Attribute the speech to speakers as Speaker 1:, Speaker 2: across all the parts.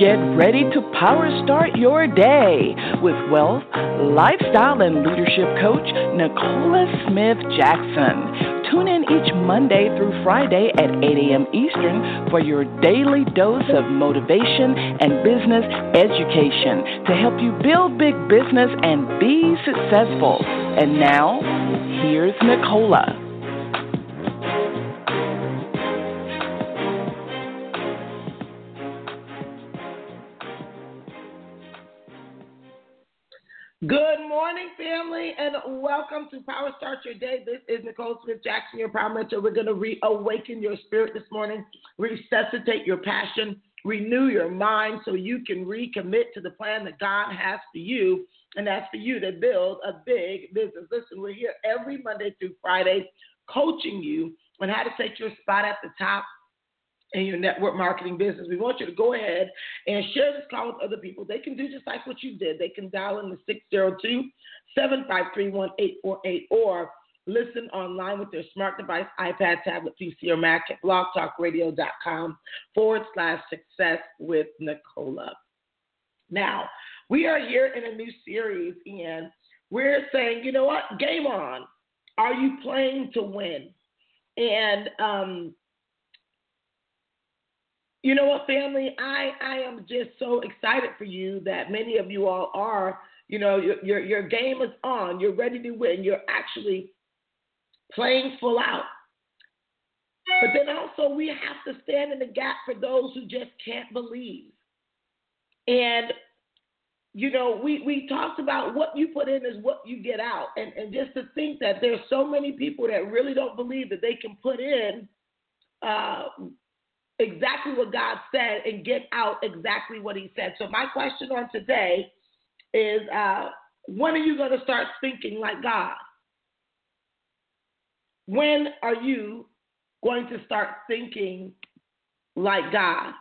Speaker 1: Get ready to power start your day with wealth, lifestyle, and leadership coach Nicola Smith Jackson. Tune in each Monday through Friday at 8 a.m. Eastern for your daily dose of motivation and business education to help you build big business and be successful. And now, here's Nicola.
Speaker 2: Good morning, family, and welcome to Power Start Your Day. This is Nicole Smith Jackson, your Power Mentor. We're going to reawaken your spirit this morning, resuscitate your passion, renew your mind so you can recommit to the plan that God has for you, and that's for you to build a big business. Listen, we're here every Monday through Friday coaching you on how to take your spot at the top in your network marketing business. We want you to go ahead and share this call with other people. They can do just like what you did. They can dial in the 602-753-1848 or listen online with their smart device, iPad, tablet, PC, or Mac at blogtalkradio.com/success with Nicola. Now, we are here in a new series, and we're saying, you know what? Game on. Are you playing to win? And, you know what, family? I am just so excited for you that many of you all are. You know, your game is on. You're ready to win. You're actually playing full out. But then also we have to stand in the gap for those who just can't believe. And, you know, we talked about what you put in is what you get out. And just to think that there's so many people that really don't believe that they can put in exactly what God said and get out exactly what he said. So my question on today is, when are you going to start thinking like God? When are you going to start thinking like God?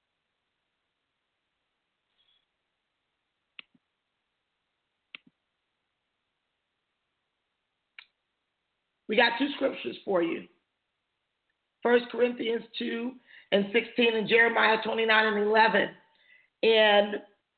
Speaker 2: We got two scriptures for you. 1 Corinthians 2:16 and Jeremiah 29:11. And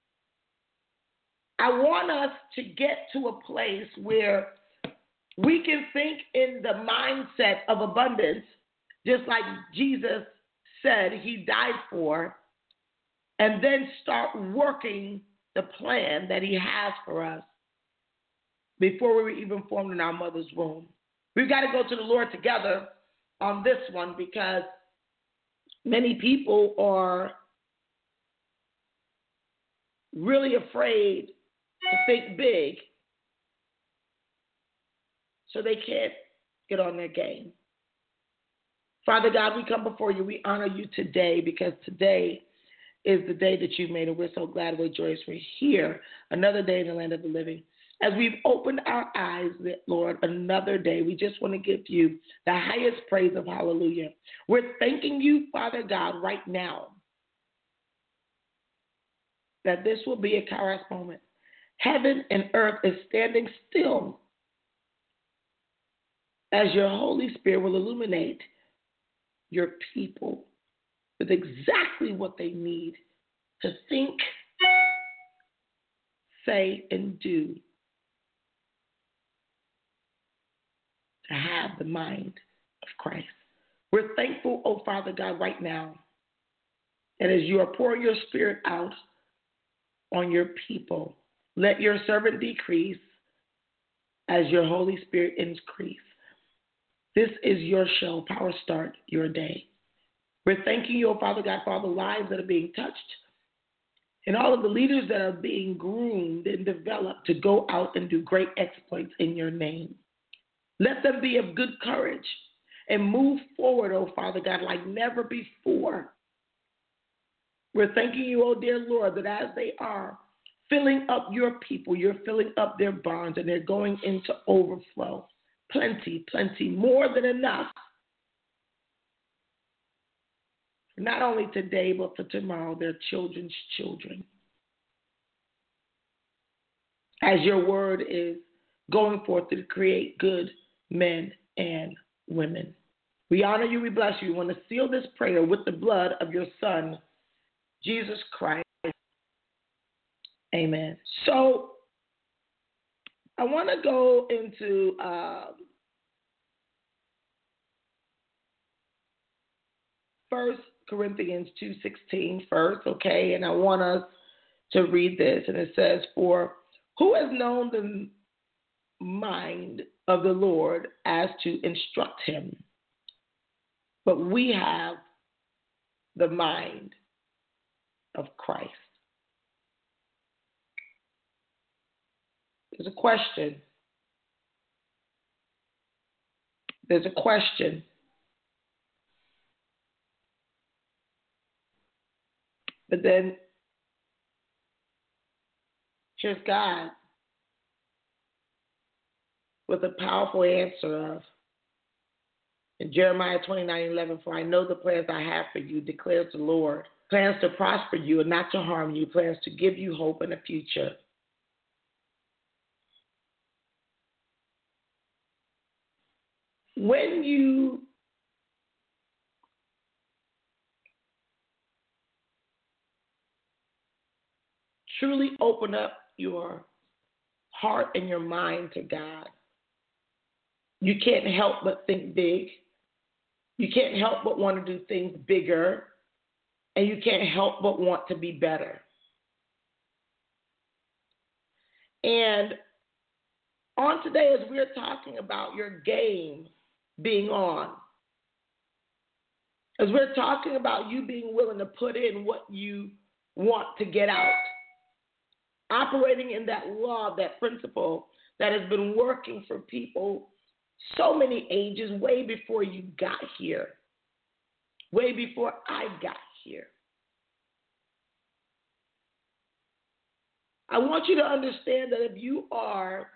Speaker 2: I want us to get to a place where we can think in the mindset of abundance, just like Jesus said he died for, and then start working the plan that he has for us before we were even formed in our mother's womb. We've got to go to the Lord together on this one, because many people are really afraid to think big, so they can't get on their game. Father God, we come before you. We honor you today, because today is the day that you've made, and we're so glad, we're joyous, we're here, another day in the land of the living. As we've opened our eyes, Lord, another day, we just want to give you the highest praise of hallelujah. We're thanking you, Father God, right now, that this will be a Kairos moment. Heaven and earth is standing still as your Holy Spirit will illuminate your people with exactly what they need to think, say, and do, to have the mind of Christ. We're thankful, oh Father God, right now, that as you are pouring your spirit out on your people, let your servant decrease as your Holy Spirit increase. This is your show, Power Start Your Day. We're thanking you, oh Father God, for all the lives that are being touched and all of the leaders that are being groomed and developed to go out and do great exploits in your name. Let them be of good courage and move forward, oh Father God, like never before. We're thanking you, oh dear Lord, that as they are filling up your people, you're filling up their barns, and they're going into overflow. Plenty, plenty, more than enough. Not only today, but for tomorrow, their children's children. As your word is going forth to create good men and women. We honor you, we bless you. We want to seal this prayer with the blood of your Son, Jesus Christ. Amen. So I want to go into 1 Corinthians 2:16 first, okay? And I want us to read this. And it says, "For who has known the mind of the Lord as to instruct him? But we have the mind of Christ." There's a question. There's a question. But then here's God with a powerful answer of, in Jeremiah 29:11, "For I know the plans I have for you, declares the Lord, plans to prosper you and not to harm you, plans to give you hope and a future." When you truly open up your heart and your mind to God, you can't help but think big. You can't help but want to do things bigger. And you can't help but want to be better. And on today, as we're talking about your game being on, as we're talking about you being willing to put in what you want to get out, operating in that law, that principle that has been working for people so many ages, way before you got here, way before I got here. I want you to understand that if you are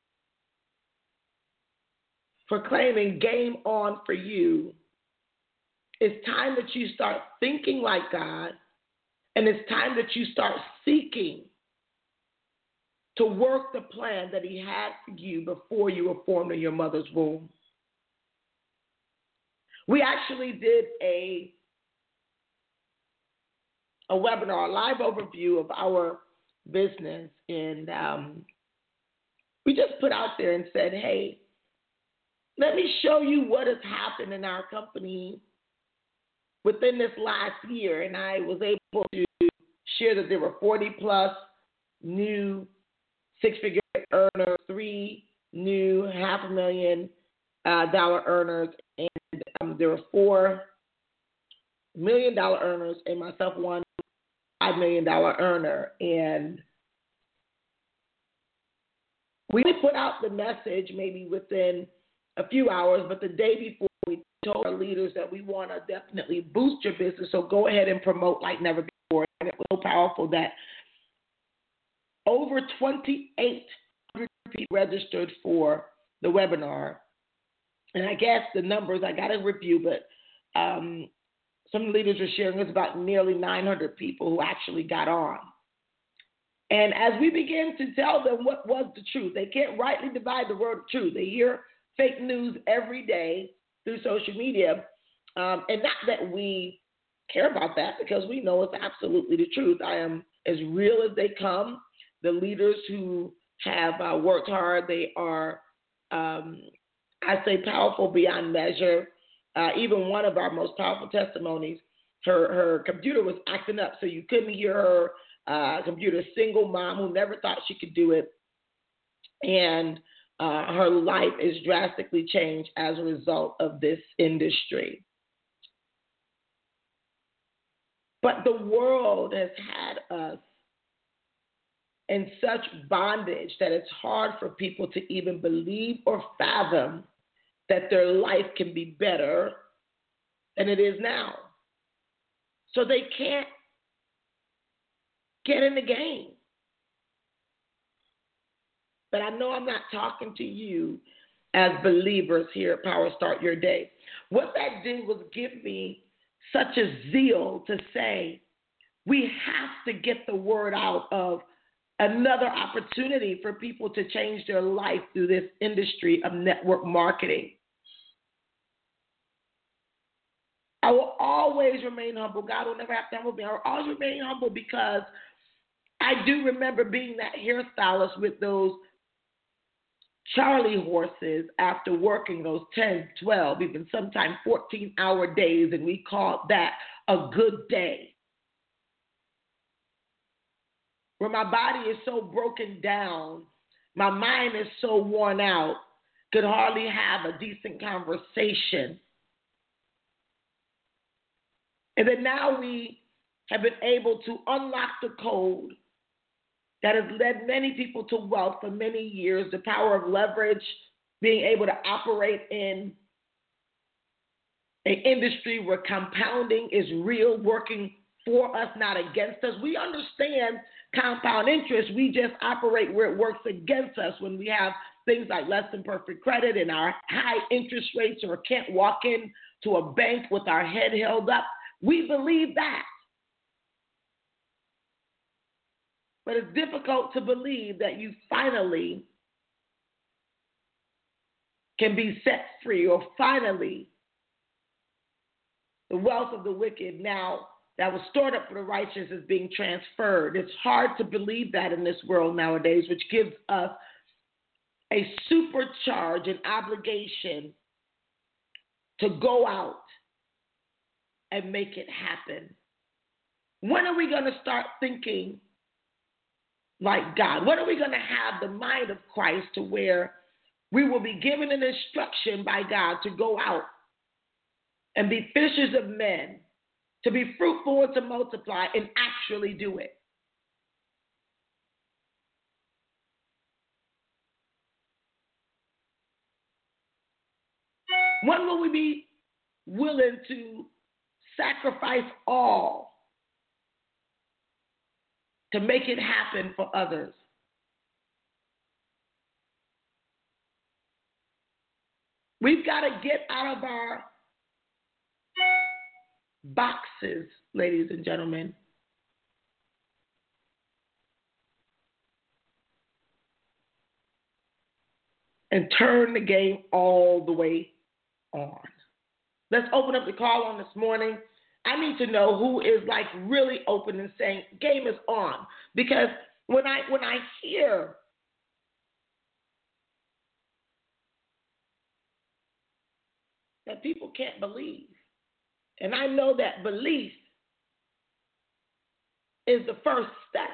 Speaker 2: proclaiming game on for you, it's time that you start thinking like God, and it's time that you start seeking to work the plan that he had for you before you were formed in your mother's womb. We actually did a webinar, a live overview of our business, and we just put out there and said, hey, let me show you what has happened in our company within this last year. And I was able to share that there were 40 plus new six-figure earners, 3 new $500,000 earners, and there were 4 $1 million earners, and myself, one $5 million earner. And we put out the message maybe within a few hours, but the day before, we told our leaders that we want to definitely boost your business, so go ahead and promote like never before. And it was so powerful that over 2,800 people registered for the webinar. And I guess the numbers, I got to review, but some leaders are sharing it's about nearly 900 people who actually got on. And as we begin to tell them what was the truth, they can't rightly divide the word of truth. They hear fake news every day through social media. And not that we care about that, because we know it's absolutely the truth. I am as real as they come. The leaders who have worked hard, they are, I say, powerful beyond measure. Even one of our most powerful testimonies, her computer was acting up, so you couldn't hear her computer. Single mom who never thought she could do it. And her life is drastically changed as a result of this industry. But the world has had us in such bondage that it's hard for people to even believe or fathom that their life can be better than it is now. So they can't get in the game. But I know I'm not talking to you as believers here at Power Start Your Day. What that did was give me such a zeal to say, we have to get the word out of another opportunity for people to change their life through this industry of network marketing. I will always remain humble. God will never have to humble me. I will always remain humble because I do remember being that hairstylist with those Charlie horses after working those 10, 12, even sometimes 14-hour days, and we called that a good day. Where my body is so broken down, my mind is so worn out, could hardly have a decent conversation. And then now we have been able to unlock the code that has led many people to wealth for many years, the power of leverage, being able to operate in an industry where compounding is real, working for us, not against us. We understand compound interest. We just operate where it works against us when we have things like less than perfect credit and our high interest rates, or can't walk in to a bank with our head held up. We believe that. But it's difficult to believe that you finally can be set free, or finally the wealth of the wicked now that was stored up for the righteous is being transferred. It's hard to believe that in this world nowadays, which gives us a supercharge and obligation to go out and make it happen. When are we going to start thinking like God? When are we going to have the mind of Christ, to where we will be given an instruction by God to go out and be fishers of men, to be fruitful and to multiply, and actually do it? When will we be willing to sacrifice all to make it happen for others? We've got to get out of our boxes, ladies and gentlemen. And turn the game all the way on. Let's open up the call on this morning. I need to know who is like really open and saying game is on. Because when I hear that people can't believe, and I know that belief is the first step.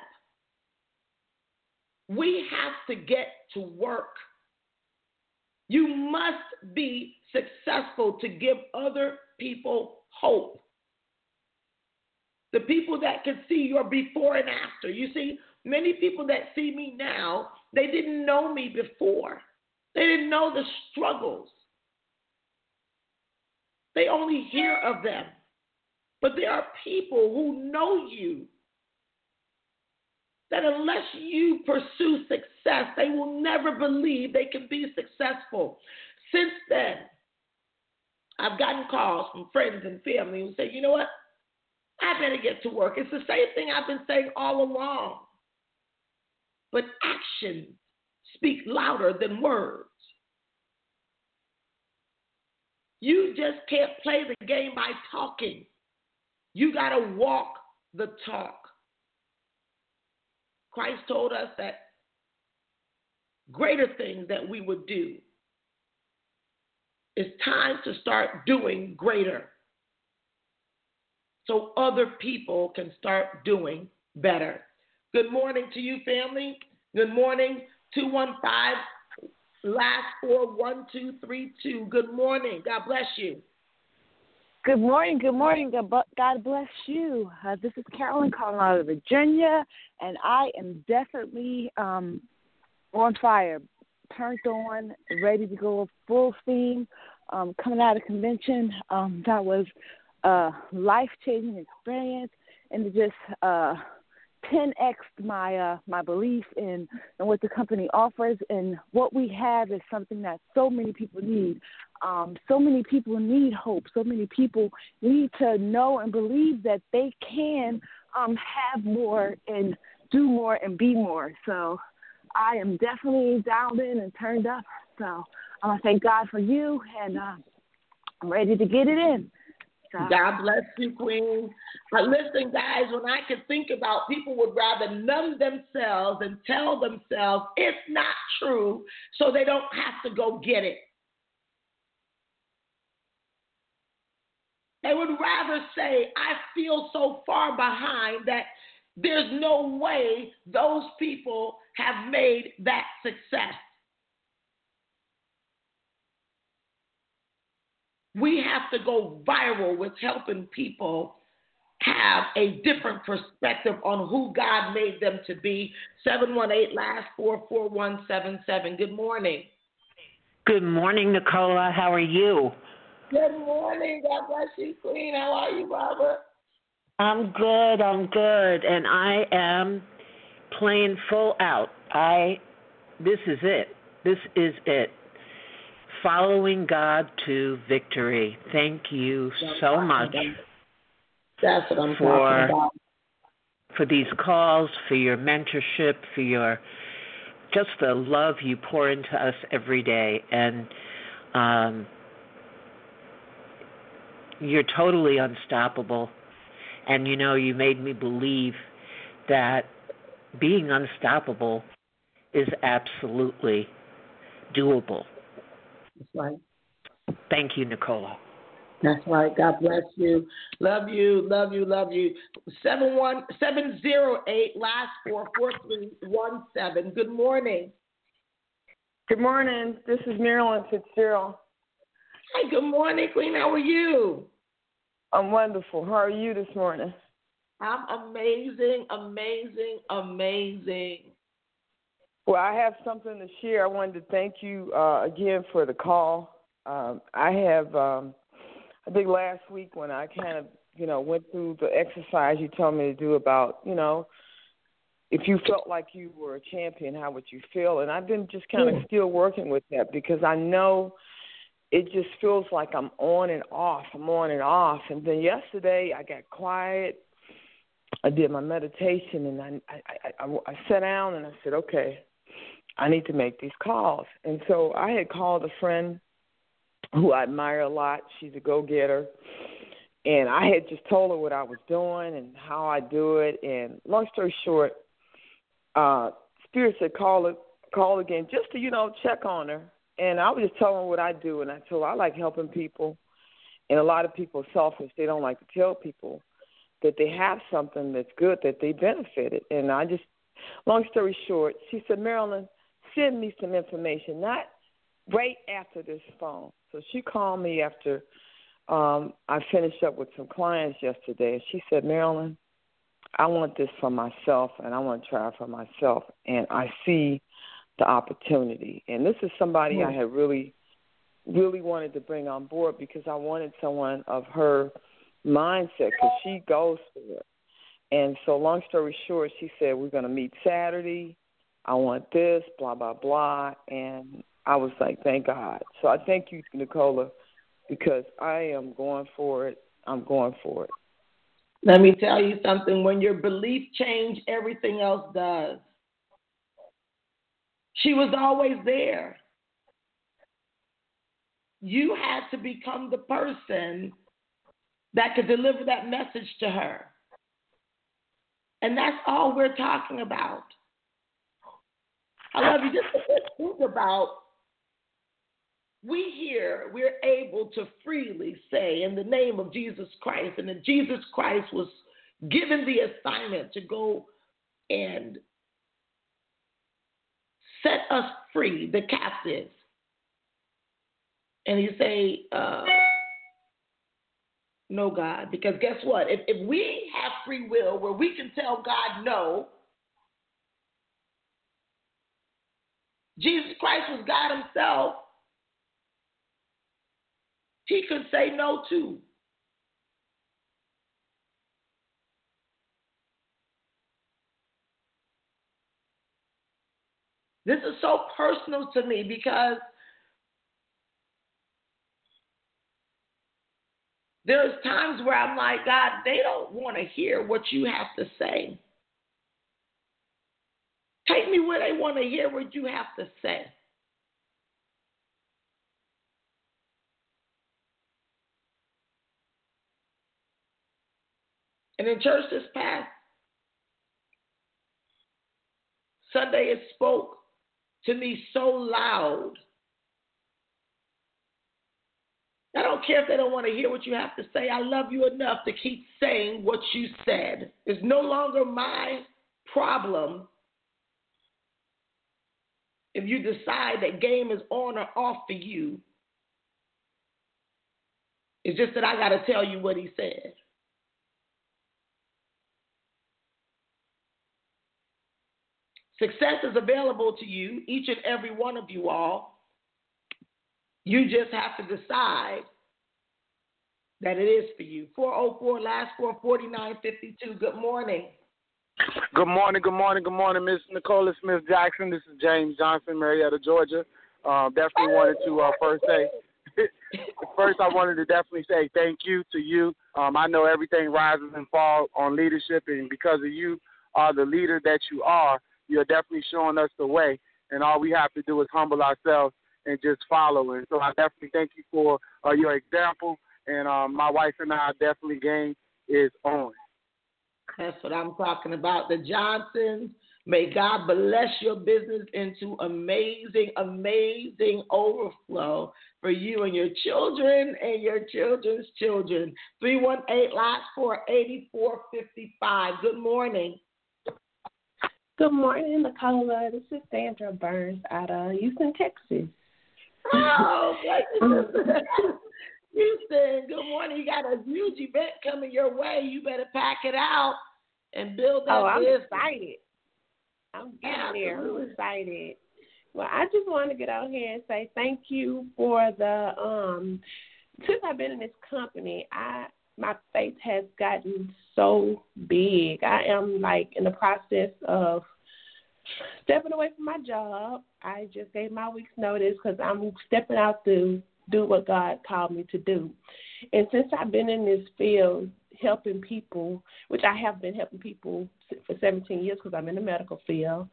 Speaker 2: We have to get to work. You must be successful to give other people hope. The people that can see your before and after. You see, many people that see me now, they didn't know me before. They didn't know the struggles. They only hear of them. But there are people who know you, that unless you pursue success, they will never believe they can be successful. Since then, I've gotten calls from friends and family who say, you know what? I better get to work. It's the same thing I've been saying all along. But actions speak louder than words. You just can't play the game by talking. You got to walk the talk. Christ told us that greater things that we would do. It's time to start doing greater, so other people can start doing better. Good morning to you, family. Good morning, 215, last 41232. Good morning. God bless you.
Speaker 3: Good morning. Good morning. God bless you. This is Carolyn calling out of Virginia, and I am definitely on fire, turned on, ready to go full steam. Coming out of convention, that was a life-changing experience, and it just 10x'd my belief in what the company offers, and what we have is something that so many people need. So many people need hope. So many people need to know and believe that they can have more and do more and be more. So I am definitely dialed in and turned up. So I want to thank God for you, and I'm ready to get it in. God.
Speaker 2: God bless you, Queen. Listen, guys, when I could think about people would rather numb themselves and tell themselves it's not true so they don't have to go get it. They would rather say, I feel so far behind that there's no way those people have made that success. We have to go viral with helping people have a different perspective on who God made them to be. 718 last 44177. Good morning.
Speaker 4: Good morning, Nicola. How are you?
Speaker 2: Good morning. God bless you, Queen. How are you, Barbara?
Speaker 4: I'm good, and I am playing full out. This is it. Following God to victory. Thank you so much.
Speaker 2: That's what I'm talking about.
Speaker 4: For these calls, for your mentorship, for just the love you pour into us every day, and you're totally unstoppable. And you made me believe that being unstoppable is absolutely doable.
Speaker 2: That's right.
Speaker 4: Thank you, Nicola.
Speaker 2: That's right. God bless you. Love you. 708 last 44317. Good morning.
Speaker 5: Good morning. This is Marilyn Fitzgerald.
Speaker 2: Hi, good morning, Queen. How are you?
Speaker 5: I'm wonderful. How are you this morning?
Speaker 2: I'm amazing.
Speaker 5: Well, I have something to share. I wanted to thank you again for the call. I think last week when I kind of, went through the exercise you told me to do about, if you felt like you were a champion, how would you feel? And I've been just kind of still working with that because I know it just feels like I'm on and off. And then yesterday I got quiet. I did my meditation, and I sat down and I said, okay, I need to make these calls. And so I had called a friend who I admire a lot. She's a go-getter. And I had just told her what I was doing and how I do it. And long story short, Spirit said call again just to, check on her. And I was just telling her what I do. And I told her I like helping people. And a lot of people are selfish. They don't like to tell people that they have something that's good, that they benefited. And long story short, she said, Marilyn, send me some information, not right after this phone. So she called me after I finished up with some clients yesterday. And she said, Marilyn, I want this for myself, and I want to try it for myself. And I see the opportunity. And this is somebody I had really, really wanted to bring on board because I wanted someone of her mindset because she goes for it. And so long story short, she said, we're going to meet Saturday. I want this, blah, blah, blah. And I was like, thank God. So I thank you, Nicola, because I am going for it. I'm going for it.
Speaker 2: Let me tell you something. When your belief change, everything else does. She was always there. You had to become the person that could deliver that message to her. And that's all we're talking about. I love you. Just think about, we're able to freely say in the name of Jesus Christ, and that Jesus Christ was given the assignment to go and set us free, the captives. And you say, no, God, because guess what? If we have free will where we can tell God no, Jesus Christ was God himself, he could say no too. This is so personal to me because there's times where I'm like, God, they don't want to hear what you have to say. Take me where they want to hear what you have to say. And in church this past Sunday, it spoke to me so loud. I don't care if they don't want to hear what you have to say. I love you enough to keep saying what you said. It's no longer my problem if you decide that game is on or off for you. It's just that I got to tell you what he said. Success is available to you, each and every one of you all. You just have to decide that it is for you. 404, last 44952. Good morning.
Speaker 6: Good morning, Miss Nicola Smith Jackson. This is James Johnson, Marietta, Georgia. Definitely wanted to first say, I wanted to definitely say thank you to you. I know everything rises and falls on leadership, and because of you are the leader that you are, you're definitely showing us the way, and all we have to do is humble ourselves and just follow. And so I definitely thank you for your example, and my wife and I definitely game is on.
Speaker 2: That's what I'm talking about. The Johnsons, may God bless your business into amazing, amazing overflow for you and your children and your children's children. 318, last 48455. Good morning.
Speaker 7: Good morning, Nicola. This is Sandra Burns out of Houston, Texas.
Speaker 2: Oh, Houston, good morning. You got a huge event coming your way. You better pack it out and build that business.
Speaker 7: Excited. I'm getting there. I'm excited. Well, I just want to get out here and say thank you for the since I've been in this company, my faith has gotten so big. I am in the process of stepping away from my job. I just gave my week's notice because I'm stepping out to do what God called me to do. And since I've been in this field helping people, which I have been helping people for 17 years because I'm in the medical field,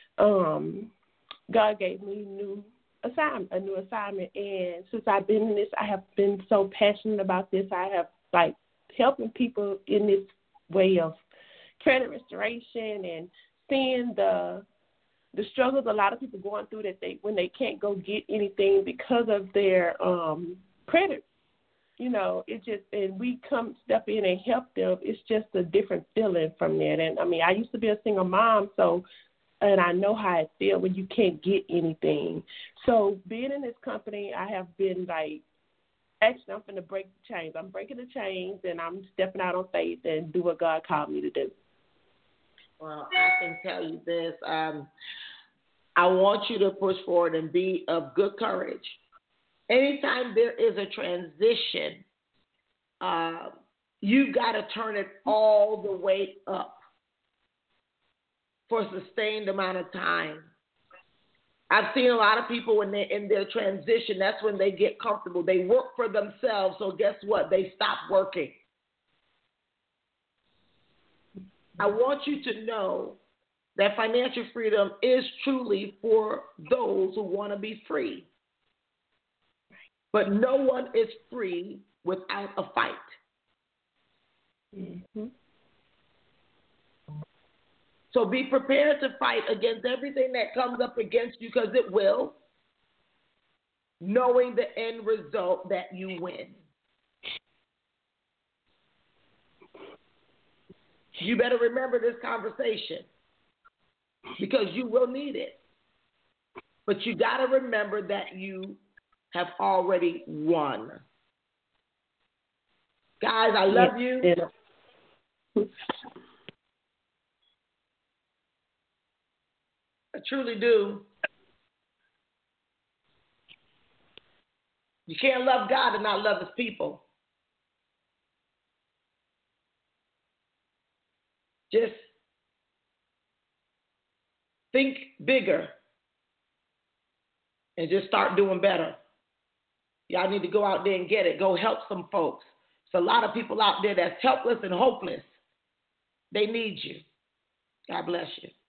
Speaker 7: God gave me a new assignment. And since I've been in this, I have been so passionate about this. I have helping people in this way of credit restoration and seeing the struggles a lot of people going through when they can't go get anything because of their credit. And we come step in and help them. It's just a different feeling from that. And I used to be a single mom, and I know how it feels when you can't get anything. So being in this company, I have been actually, I'm going to break the chains. I'm breaking the chains, and I'm stepping out on faith and do what God called me to do.
Speaker 2: Well, I can tell you this. I want you to push forward and be of good courage. Anytime there is a transition, you've got to turn it all the way up for a sustained amount of time. I've seen a lot of people when they're in their transition, that's when they get comfortable. They work for themselves, so guess what? They stop working. I want you to know that financial freedom is truly for those who want to be free. But no one is free without a fight.
Speaker 7: Mm-hmm.
Speaker 2: So be prepared to fight against everything that comes up against you, because it will, knowing the end result that you win. You better remember this conversation because you will need it. But you got to remember that you have already won. Guys, I love you. I truly do. You can't love God and not love his people. Just think bigger and just start doing better. Y'all need to go out there and get it. Go help some folks. There's a lot of people out there that's helpless and hopeless. They need you. God bless you.